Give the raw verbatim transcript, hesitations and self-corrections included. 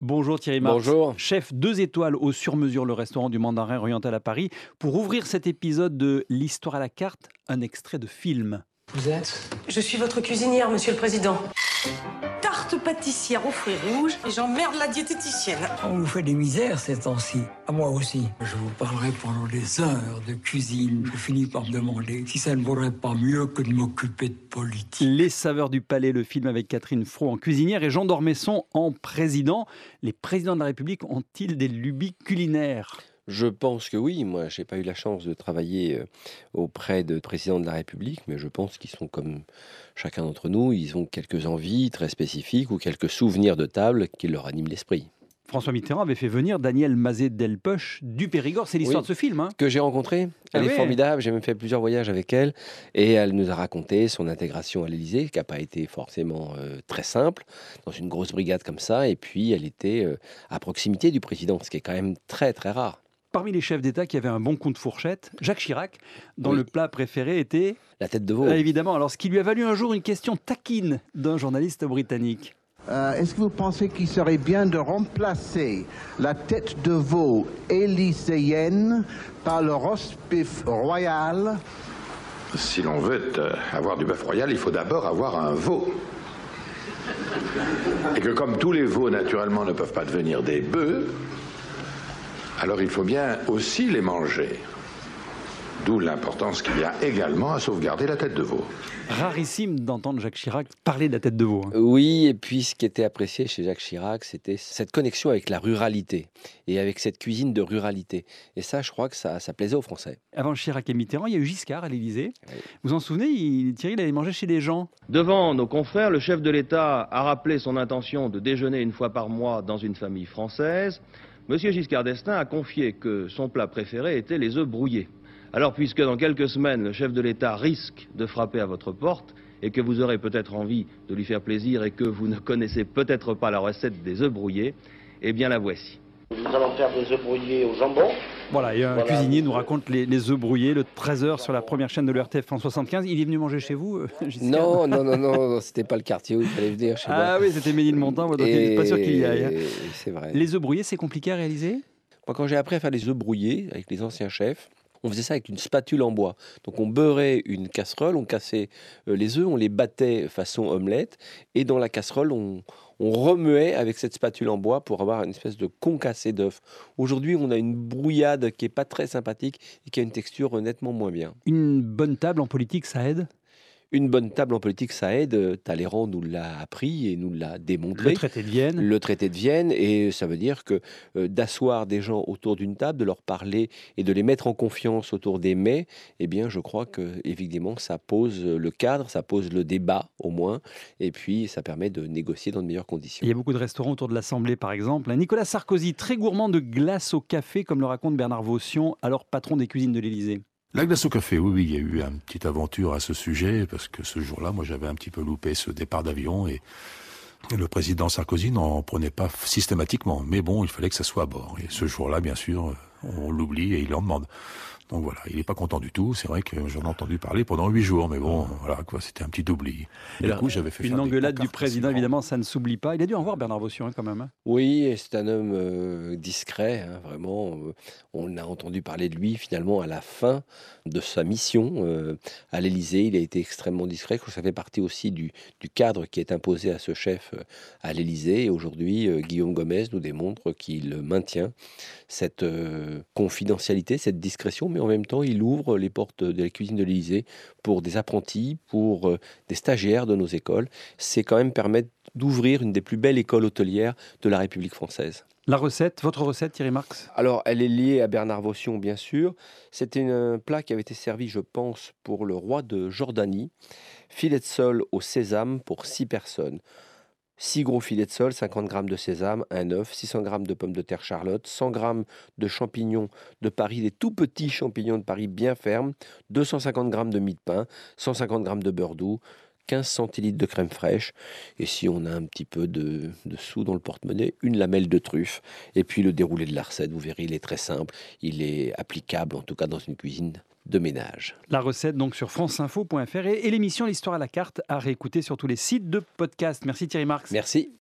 Bonjour Thierry Marx, Bonjour. chef deux étoiles au Sur-Mesure, le restaurant du Mandarin oriental à Paris. Pour ouvrir cet épisode de l'Histoire à la carte, un extrait de film. Vous êtes ? Je suis votre cuisinière, monsieur le président. Tarte pâtissière aux fruits rouges et j'emmerde la diététicienne. On vous fait des misères ces temps-ci. À moi aussi. Je vous parlerai pendant des heures de cuisine. Je finis par me demander si ça ne vaudrait pas mieux que de m'occuper de politique. Les saveurs du palais, le film avec Catherine Fro en cuisinière et Jean d'Ormesson en président. Les présidents de la République ont-ils des lubies culinaires ? Je pense que oui. Moi, je n'ai pas eu la chance de travailler euh, auprès de présidents de la République, mais je pense qu'ils sont comme chacun d'entre nous. Ils ont quelques envies très spécifiques ou quelques souvenirs de table qui leur animent l'esprit. François Mitterrand avait fait venir Danielle Mazet-Delpech du Périgord. C'est l'histoire Oui. de ce film. Hein. Que j'ai rencontrée. Elle Ah est ouais. formidable. J'ai même fait plusieurs voyages avec elle. Et elle nous a raconté son intégration à l'Élysée, qui n'a pas été forcément euh, très simple, dans une grosse brigade comme ça. Et puis, elle était euh, à proximité du président, ce qui est quand même très, très rare. Parmi les chefs d'État qui avaient un bon coup de fourchette, Jacques Chirac, dont Oui. le plat préféré était... La tête de veau. Ah, évidemment, alors ce qui lui a valu un jour une question taquine d'un journaliste britannique. Euh, Est-ce que vous pensez qu'il serait bien de remplacer la tête de veau élyséenne par le roast beef royal? Si l'on veut euh, avoir du bœuf royal, il faut d'abord avoir un veau. Et que comme tous les veaux, naturellement, ne peuvent pas devenir des bœufs, alors il faut bien aussi les manger. D'où l'importance qu'il y a également à sauvegarder la tête de veau. Rarissime d'entendre Jacques Chirac parler de la tête de veau. hein. Oui, et puis ce qui était apprécié chez Jacques Chirac, c'était cette connexion avec la ruralité et avec cette cuisine de ruralité. Et ça, je crois que ça, ça plaisait aux Français. Avant Chirac et Mitterrand, il y a eu Giscard à l'Élysée. Oui. Vous vous en souvenez, il, Thierry, il allait manger chez les gens. Devant nos confrères, le chef de l'État a rappelé son intention de déjeuner une fois par mois dans une famille française. Monsieur Giscard d'Estaing a confié que son plat préféré était les œufs brouillés. Alors, puisque dans quelques semaines, le chef de l'État risque de frapper à votre porte et que vous aurez peut-être envie de lui faire plaisir et que vous ne connaissez peut-être pas la recette des œufs brouillés, eh bien la voici. Nous allons faire des œufs brouillés au jambon. Voilà, et un Voilà. cuisinier nous raconte les, les œufs brouillés le treize heures sur la première chaîne de l'E R T F en soixante-quinze. Il est venu manger chez vous, euh, Giscard ? Non, non, non, non, c'était pas le quartier où il fallait venir chez moi. Ah oui, c'était Ménilmontant, donc il n'est pas sûr qu'il y aille. hein. Et c'est vrai. Les œufs brouillés, c'est compliqué à réaliser ? Moi, quand j'ai appris à faire les œufs brouillés avec les anciens chefs, on faisait ça avec une spatule en bois. Donc on beurrait une casserole, on cassait euh, les œufs, on les battait façon omelette, et dans la casserole, on, on remuait avec cette spatule en bois pour avoir une espèce de concassé d'œufs. Aujourd'hui, on a une brouillade qui est pas très sympathique et qui a une texture nettement moins bien. Une bonne table en politique, ça aide ? Une bonne table en politique, ça aide. Talleyrand nous l'a appris et nous l'a démontré. Le traité de Vienne. Le traité de Vienne, et ça veut dire que euh, d'asseoir des gens autour d'une table, de leur parler et de les mettre en confiance autour des mets, eh bien, je crois que évidemment, ça pose le cadre, ça pose le débat au moins, et puis ça permet de négocier dans de meilleures conditions. Il y a beaucoup de restaurants autour de l'Assemblée, par exemple. Nicolas Sarkozy, très gourmand de glace au café, comme le raconte Bernard Vaution, alors patron des cuisines de l'Élysée. La glace au café, oui, oui, il y a eu une petite aventure à ce sujet, parce que ce jour-là, moi, j'avais un petit peu loupé ce départ d'avion, et le président Sarkozy n'en prenait pas systématiquement. Mais bon, il fallait que ça soit à bord. Et ce jour-là, bien sûr, on l'oublie et il en demande. Donc voilà, il n'est pas content du tout. C'est vrai que j'en ai entendu parler pendant huit jours, mais bon, voilà, quoi, c'était un petit oubli. Et du coup, j'avais fait Une faire des engueulade du pancartes président, facilement. évidemment, ça ne s'oublie pas. Il a dû en voir Bernard Vaution, hein, quand même. hein. Oui, et c'est un homme euh, discret, hein, vraiment. Euh, on a entendu parler de lui finalement à la fin de sa mission euh, à l'Élysée. Il a été extrêmement discret. Je crois que ça fait partie aussi du, du cadre qui est imposé à ce chef euh, à l'Élysée. Et aujourd'hui, euh, Guillaume Gomez nous démontre qu'il maintient cette euh, confidentialité, cette discrétion, mais en même temps, il ouvre les portes de la cuisine de l'Élysée pour des apprentis, pour euh, des stagiaires de nos écoles. C'est quand même permettre d'ouvrir une des plus belles écoles hôtelières de la République française. La recette, votre recette, Thierry Marx ? Alors, elle est liée à Bernard Vaution, bien sûr. C'était un plat qui avait été servi, je pense, pour le roi de Jordanie. Filet de sole au sésame pour six personnes. six gros filets de sole, cinquante grammes de sésame, un œuf, six cents grammes de pommes de terre charlotte, cent grammes de champignons de Paris, des tout petits champignons de Paris bien fermes, deux cent cinquante grammes de mie de pain, cent cinquante grammes de beurre doux, quinze centilitres de crème fraîche, et si on a un petit peu de, de sous dans le porte-monnaie, une lamelle de truffe, et puis le déroulé de la recette, vous verrez, il est très simple, il est applicable en tout cas dans une cuisine de ménage. La recette donc sur franceinfo point f r et, et l'émission L'Histoire à la carte à réécouter sur tous les sites de podcast. Merci Thierry Marx. Merci.